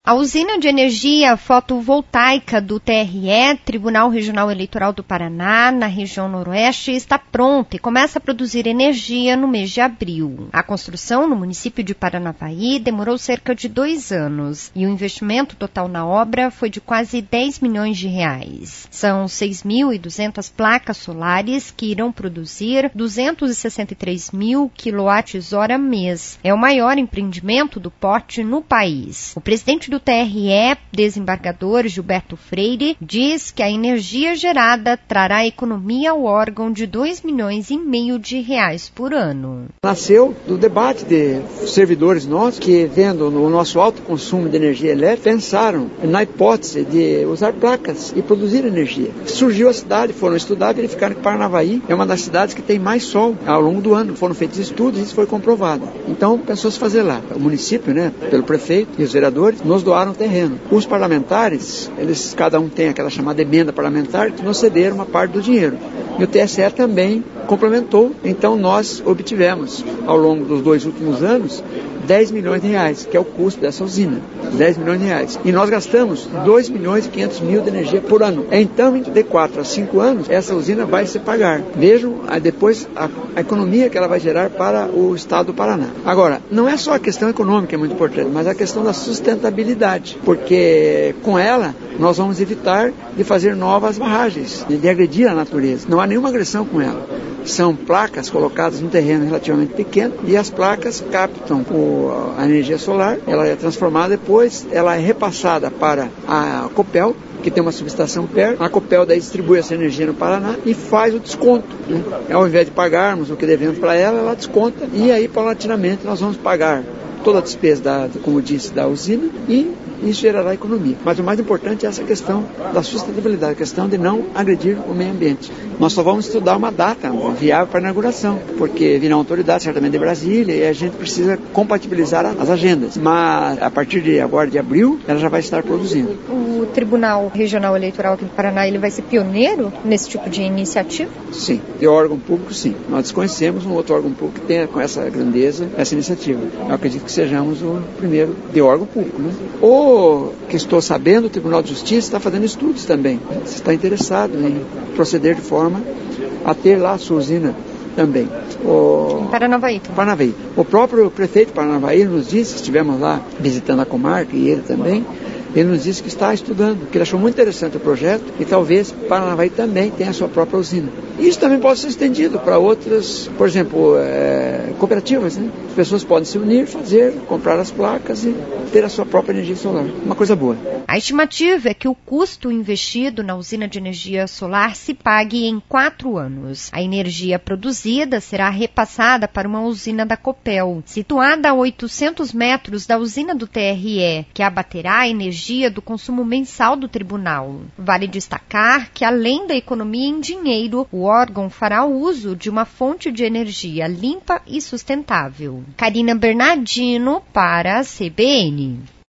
A usina de energia fotovoltaica do TRE, Tribunal Regional Eleitoral do Paraná, na região noroeste, está pronta e começa a produzir energia no mês de abril. A construção no município de Paranavaí demorou cerca de 2 anos e o investimento total na obra foi de quase 10 milhões de reais. São 6.200 placas solares que irão produzir 263 mil kWh mês. É o maior empreendimento do porte no país. O presidente do TRE, desembargador Gilberto Freire, diz que a energia gerada trará economia ao órgão de 2,5 milhões de reais por ano. Nasceu do debate de servidores nossos que, vendo o nosso alto consumo de energia elétrica, pensaram na hipótese de usar placas e produzir energia. Surgiu a cidade, foram estudar, verificaram que Paranavaí é uma das cidades que tem mais sol ao longo do ano. Foram feitos estudos e isso foi comprovado. Então, pensou-se fazer lá. O município, pelo prefeito e os vereadores, nos doaram o terreno. Os parlamentares, cada um tem aquela chamada emenda parlamentar, que nos cederam uma parte do dinheiro. E o TSE também complementou. Então nós obtivemos, ao longo dos 2 últimos anos, 10 milhões de reais, que é o custo dessa usina. 10 milhões de reais. E nós gastamos 2 milhões e 500 mil de energia por ano. Então, de 4 a 5 anos, essa usina vai se pagar. Vejam depois a economia que ela vai gerar para o estado do Paraná. Agora, não é só a questão econômica que é muito importante, mas a questão da sustentabilidade. Porque com ela, nós vamos evitar de fazer novas barragens, de agredir a natureza. Não há nenhuma agressão com ela. São placas colocadas num terreno relativamente pequeno e as placas captam a energia solar, ela é transformada, depois ela é repassada para a Copel, que tem uma subestação perto. A Copel daí distribui essa energia no Paraná e faz o desconto. Ao invés de pagarmos o que devemos para ela, ela desconta e aí paulatinamente nós vamos pagar toda a despesa, como disse, da usina e isso gerará economia. Mas o mais importante é essa questão da sustentabilidade, a questão de não agredir o meio ambiente. Nós só vamos estudar uma data viável para a inauguração, porque virá uma autoridade certamente de Brasília e a gente precisa compatibilizar as agendas. Mas a partir de agora, de abril, ela já vai estar produzindo. O Tribunal Regional Eleitoral aqui do Paraná, ele vai ser pioneiro nesse tipo de iniciativa? Sim, de órgão público, sim. Nós desconhecemos um outro órgão público que tenha com essa grandeza, essa iniciativa. Eu acredito que sejamos o primeiro de órgão público, O que estou sabendo, o Tribunal de Justiça está fazendo estudos também. Você está interessado em proceder de forma a ter lá a sua usina também. Em Paranavaí. Paranavaí. O próprio prefeito de Paranavaí nos disse, estivemos lá visitando a comarca e ele também, ele nos disse que está estudando, que ele achou muito interessante o projeto e talvez Paranavaí também tenha a sua própria usina. Isso também pode ser estendido para outras, por exemplo, cooperativas, As pessoas podem se unir, comprar as placas e ter a sua própria energia solar. Uma coisa boa. A estimativa é que o custo investido na usina de energia solar se pague em 4 anos. A energia produzida será repassada para uma usina da Copel, situada a 800 metros da usina do TRE, que abaterá a energia do consumo mensal do tribunal. Vale destacar que, além da economia em dinheiro, o órgão fará uso de uma fonte de energia limpa e sustentável. Karina Bernardino para a CBN.